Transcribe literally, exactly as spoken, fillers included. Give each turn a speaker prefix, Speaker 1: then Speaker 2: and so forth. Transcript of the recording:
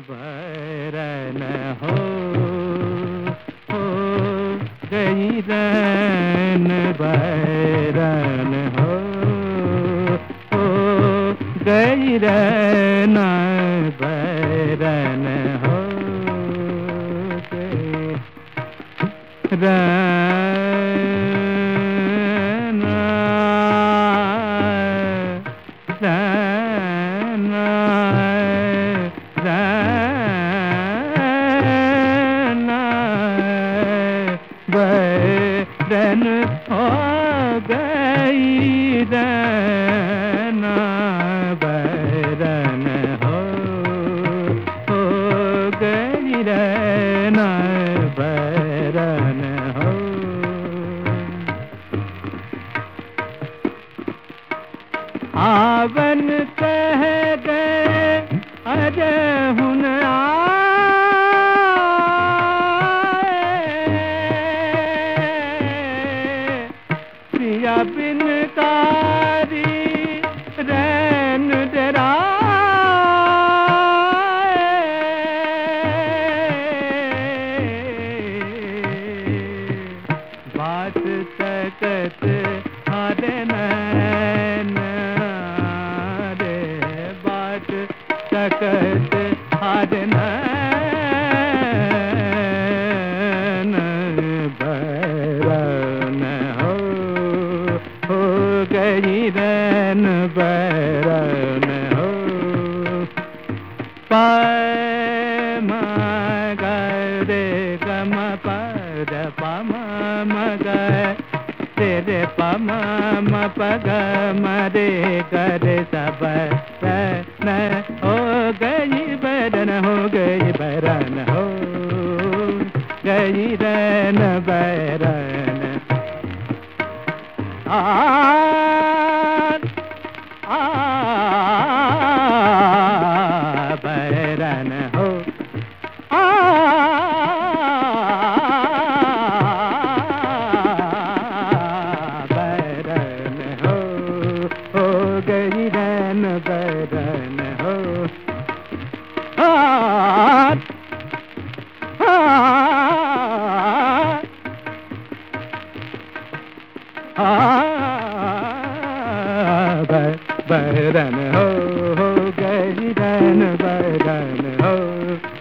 Speaker 1: बैरन हो हो गई रैन बैरन हो हो गई रैन बैरन हो गई रैन रैन रैन बैरन हो गई रैन बैरन हो हो गई रैन बैरन हो। आवन कह गए अरे हुन आए प्रिया बिन कारी रैन डराए बात सकत हारे नैन रे बात सकत हारे नैन बैरन हो हो गई रैन बैरन हो। पाय मा ग रे ग म प द प म म ग रे रे प म म प ग म रे ग रे स ब न हो गई बैरन हो गई बैरन हो गई रैन बैरन आ आ बैरन हो आ बैरन हो हो गई रैन बैरन हो। आ आ आ बैरन हो हो गई रैन बैरन हो।